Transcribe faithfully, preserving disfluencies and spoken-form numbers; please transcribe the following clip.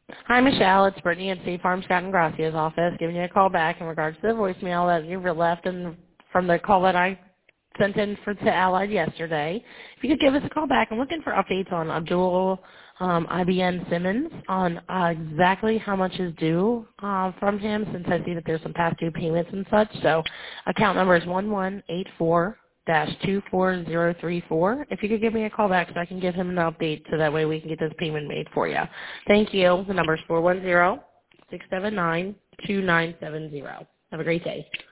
Hi, Michelle. It's Brittany at State Farm Scott and Gracia's office giving you a call back in regards to the voicemail that you were left in, from the call that I sent in for to Allied yesterday. If you could give us a call back, I'm looking for updates on Abdul um, I B N Simmons on uh, exactly how much is due uh, from him, since I see that there's some past due payments and such. So account number is one one eight four dash two four zero three four. If you could give me a call back so I can give him an update so that way we can get this payment made for you. Thank you. The number is four one zero six seven nine two nine seven zero. Have a great day.